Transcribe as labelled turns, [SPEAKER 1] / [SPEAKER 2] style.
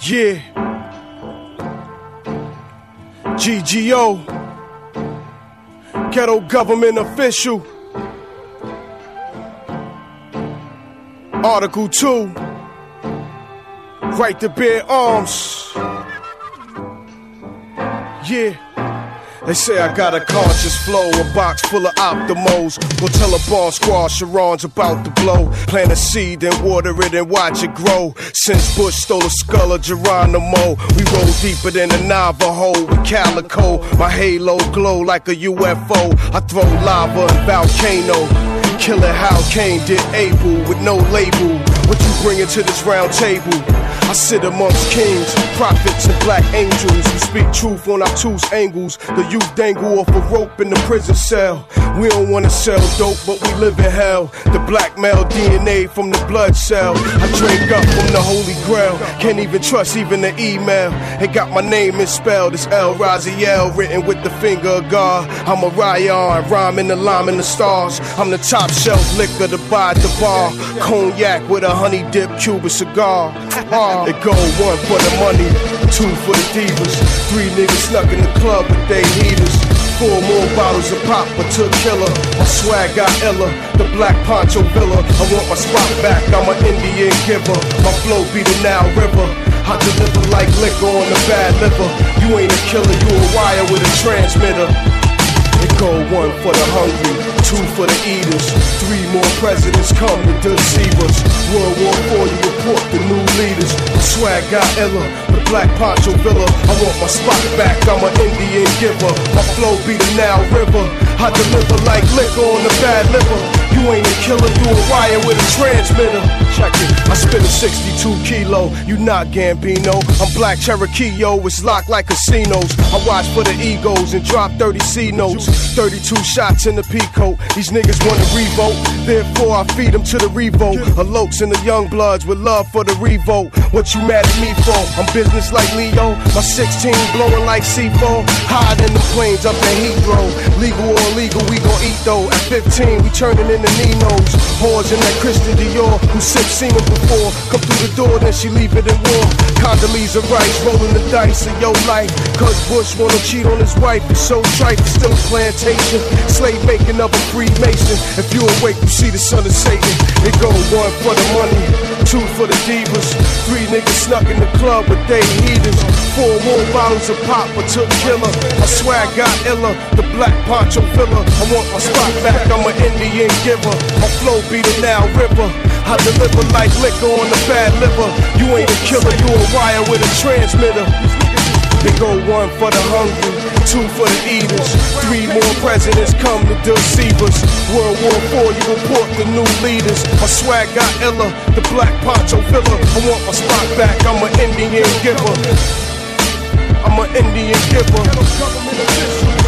[SPEAKER 1] Yeah. GGO. Ghetto government official. Article 2. Right to bear arms. Yeah. They say I got a conscious flow, a box full of optimals. Go tell a bomb squad Sharon's about to blow. Plant a seed and water it and watch it grow. Since Bush stole the skull of Geronimo, we roll deeper than a Navajo with calico. My halo glow like a UFO. I throw lava and volcano. Killer Hal Cain did Abel with no label. What you bringing to this round table? I sit amongst kings, prophets, and black angels who speak truth on obtuse angles. The youth dangle off a rope in the prison cell. We don't wanna sell dope, but we live in hell. The blackmail DNA from the blood cell. I drink up from the Holy Grail. Can't even trust even the email. It got my name misspelled. It's El Raziel, written with the finger of God. I'm a Ryan, rhyming the lime in the stars. I'm the top shelf liquor to buy at the bar. Cognac with a honey dip Cuban cigar. It go 1 for the money, 2 for the divas. 3 niggas snuck in the club with they heaters. 4 more bottles of pop, but took killer. My swag got iller, the black poncho villa. I want my spot back, I'm an Indian giver. My flow be the Nile River. I deliver like liquor on the bad liver. You ain't a killer, you a wire with a transmitter. It go 1 for the hungry, 2 for the eaters. 3 more presidents come to deceive us. World War IV, you report the new leaders. My swag got iller, the black poncho villa. I want my spot back, I'm an Indian giver. My flow be the Nile River. I deliver like liquor on the bad liver. You ain't a killer, you a wire with a transmitter. Check it, I spit a 62 kilo. You not Gambino, I'm black Cherokee, yo. It's locked like casinos. I watch for the egos and drop 30 C notes. 32 shots in the peacoat. These niggas wanna revolt, therefore I feed them to the revolt. A Lokes and the young bloods with love for the revolt. What you mad at me for? I'm business like Leo. My 16 blowing like C4. Hide in the planes up in Heathrow. Legal or illegal, we gon' eat though. At 15, we turning into Ninos. Whores in that Christian Dior, who sip seen them before. Come through the door, then she leave it in war. Condoleezza Rice rolling the dice of your life. Cause Bush wanna cheat on his wife. It's so trite, it's still a plantation. Slave making of a Freemason. If you awake, you see the son of Satan. It go 1 for the money, 2 for the divas. 3 niggas snuck in the club with they heaters. 4 more bottles of pop, but took killer. My swag got iller, the black poncho villa. I want my spot back, I'm an Indian giver. My flow be the Nile River. I deliver like liquor on the bad liver. You ain't a killer, you a wire with a transmitter. They go 1 for the hungry, 2 for the eaters. 3 more presidents come to deceive us. World War IV, you report the new leaders. My swag got iller, the black poncho villa. I want my spot back, I'm an Indian giver. I'm an Indian giver.